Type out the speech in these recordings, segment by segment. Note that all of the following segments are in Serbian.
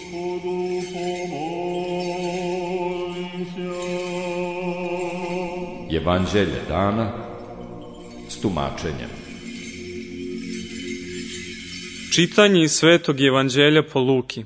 Evanđelje dana s tumačenjem. Čitanje iz Svetog Evanđelja po Luki.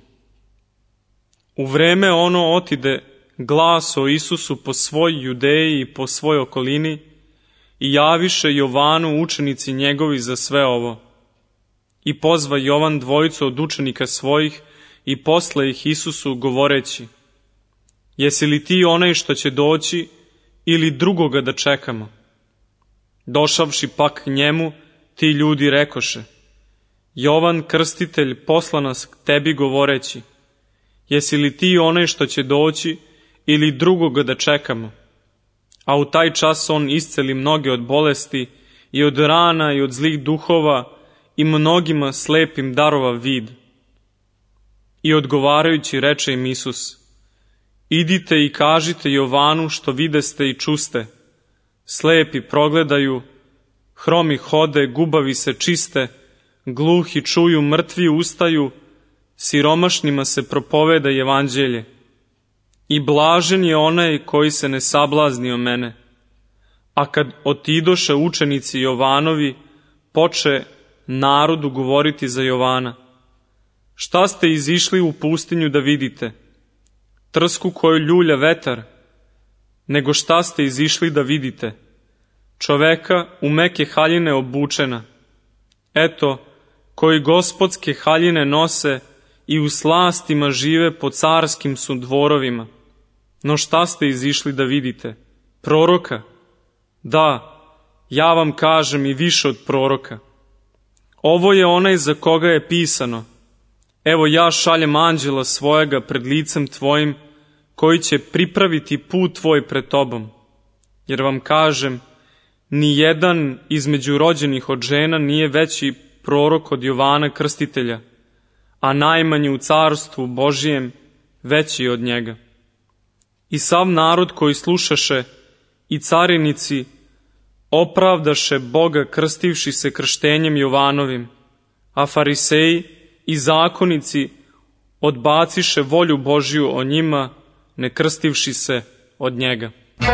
U vreme ono otide glas o Isusu po svoj Judeji i po svoj okolini i javiše Jovanu učenici njegovi za sve ovo. I pozva Jovan dvojicu od učenika svojih i posle ih Isusu govoreći: Jesi li ti onaj što će doći ili drugoga da čekamo? Došavši pak njemu, ti ljudi rekoše: Jovan Krstitelj posla nas k tebi govoreći: Jesi li ti onaj što će doći ili drugoga da čekamo? A u taj čas on isceli mnoge od bolesti i od rana i od zlih duhova i mnogima slepim darova vid. I odgovarajući reče im Isus: Idite i kažite Jovanu što videste i čuste. Slepi progledaju, hromi hode, gubavi se čiste, gluhi čuju, mrtvi ustaju, siromašnima se propoveda evanđelje. I blažen je onaj koji se ne sablazni o mene. A kad otidoše učenici Jovanovi, poče narodu govoriti za Jovana: Šta ste izišli u pustinju da vidite? Trsku koju ljulja vetar? Nego šta ste izišli da vidite? Čoveka u meke haljine obučena. Eto, koji gospodske haljine nose i u slastima žive po carskim su dvorovima. No šta ste izišli da vidite? Proroka? Da, ja vam kažem, i više od proroka. Ovo je onaj za koga je pisano: Evo ja šaljem anđela svojega pred licem tvojim, koji će pripraviti put tvoj pred tobom. Jer vam kažem, ni jedan između rođenih od žena nije veći prorok od Jovana Krstitelja, a najmanji u carstvu Božijem veći od njega. I sav narod koji slušaše i carinici opravdaše Boga krstivši se krštenjem Jovanovim, a fariseji i zakonici odbaciše volju Božju o njima, ne krstivši se od njega.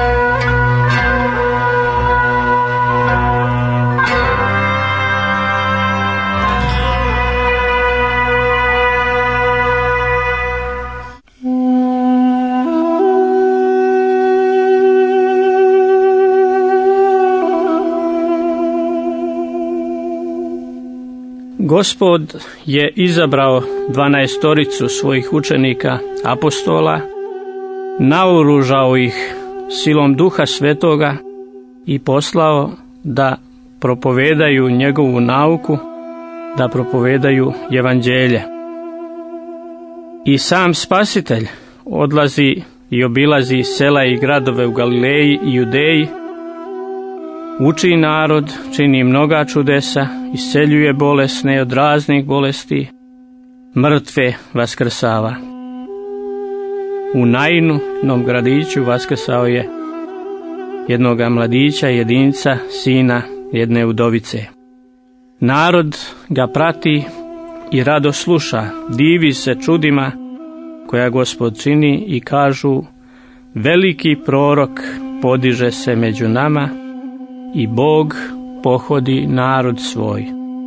Gospod je izabrao 12 svojih učenika apostola, naoružao ih silom Duha Svetoga i poslao da propovedaju njegovu nauku, da propovedaju evanđelje. I sam Spasitelj odlazi i obilazi sela i gradove u Galileji i Judeji, uči narod, čini mnoga čudesa, isceljuje bolesne od raznih bolesti, mrtve vaskrsava. U Nainu, jednom gradiću, vaskrsao je jednoga mladića, jedinca, sina jedne udovice. Narod ga prati i rado sluša, divi se čudima koja Gospod čini i kažu: Veliki prorok podiže se među nama i Bog pohodi narod svoj.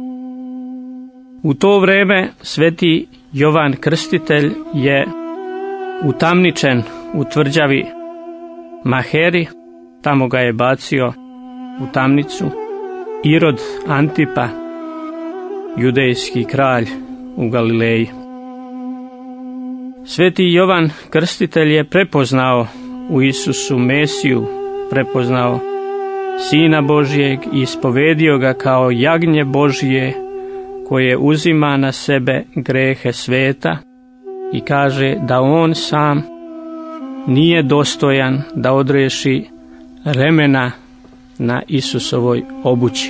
U to vreme sveti Jovan Krstitelj je utamničen u tvrđavi Maheri, tamo ga je bacio u tamnicu Irod Antipa, judejski kralj u Galileji. Sveti Jovan Krstitelj je prepoznao u Isusu Mesiju, prepoznao Sina Božijeg i ispovedio ga kao jagnje Božije koje uzima na sebe grehe sveta i kaže da on sam nije dostojan da odreši remena na Isusovoj obući.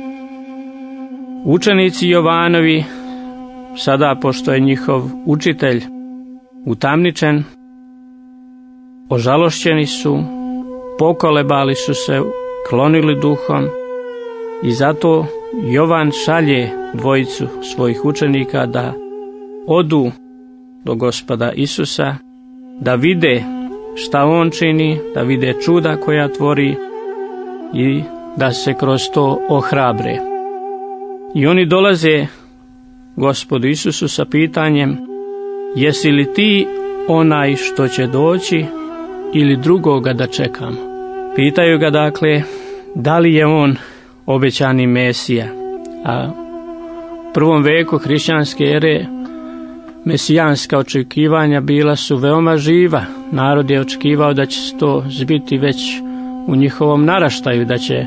Učenici Jovanovi, sada pošto je njihov učitelj utamničen, ožalošćeni su, pokolebali su se, klonili duhom i zato Jovan šalje dvojicu svojih učenika da odu do Gospoda Isusa, da vide šta on čini, da vide čuda koja tvori i da se kroz to ohrabre. I oni dolaze Gospodu Isusu sa pitanjem: jesi li ti onaj što će doći ili drugoga da čekamo? Pitaju ga dakle da li je on obećani Mesija. A u prvom veku hrišćanske ere mesijanska očekivanja bila su veoma živa. Narod je očekivao da će to zbiti već u njihovom naraštaju, da će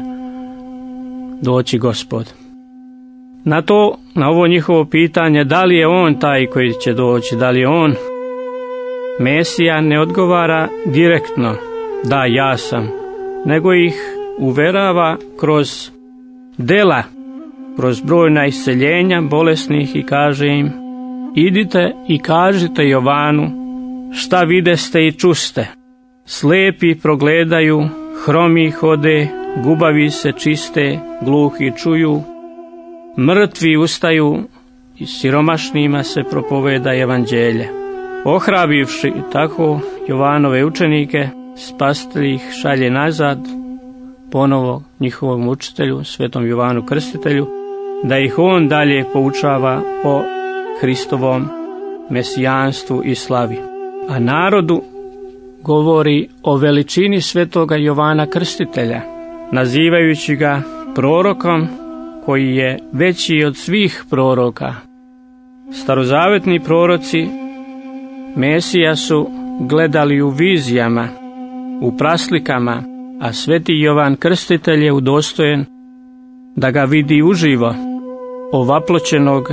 doći Gospod. Na ovo njihovo pitanje da li je on taj koji će doći, da li je on Mesija, ne odgovara direktno da ja sam, nego ih uverava kroz dela, kroz brojna isceljenja bolesnih i kaže im: idite i kažite Jovanu šta videste i čuste. Slepi progledaju, hromi hode, gubavi se čiste, gluhi čuju, mrtvi ustaju i siromašnima se propoveda evanđelje. Ohrabivši tako Jovanove učenike, Spasitelj ih šalje nazad ponovo njihovom učitelju, svetom Jovanu Krstitelju, da ih on dalje poučava o Hristovom mesijanstvu i slavi. A narodu govori o veličini svetoga Jovana Krstitelja, nazivajući ga prorokom koji je veći od svih proroka. Starozavetni proroci Mesija su gledali u vizijama, u praslikama, a sveti Jovan Krstitelj je udostojen da ga vidi uživo, ovaploćenog,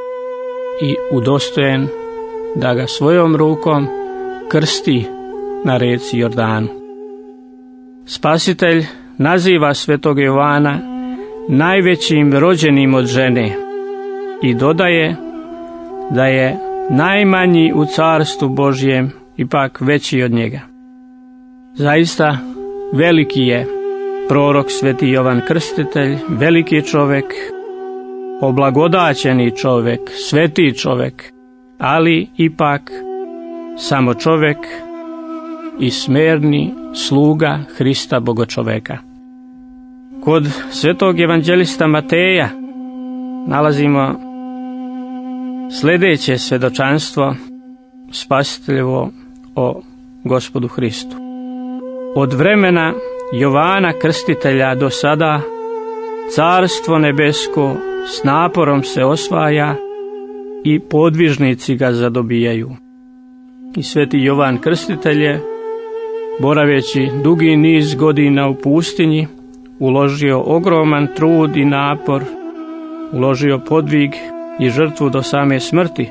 i udostojen da ga svojom rukom krsti na reci Jordanu. Spasitelj naziva svetog Jovana najvećim rođenim od žene i dodaje da je najmanji u carstvu Božjem ipak veći od njega. Zaista veliki je prorok sveti Jovan Krstitelj, veliki čovjek, oblagodaćeni čovjek, sveti čovjek, ali ipak samo čovjek i smerni sluga Hrista Bogočoveka. Kod svetog evanđelista Mateja nalazimo sljedeće svjedočanstvo Spasiteljevo o Gospodu Hristu. Od vremena Jovana Krstitelja do sada carstvo nebesko s naporom se osvaja i podvižnici ga zadobijaju. I sveti Jovan Krstitelj je, boraveći dugi niz godina u pustinji, uložio ogroman trud i napor, uložio podvig i žrtvu do same smrti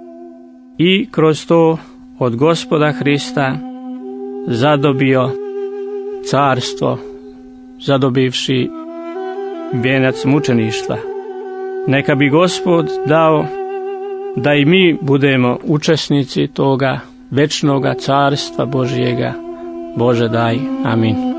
i kroz to od Gospoda Hrista zadobio carstvo, zadobivši vijenac mučeništva. Neka bi Gospod dao da i mi budemo učesnici toga večnoga carstva Božjega. Bože daj. Amin.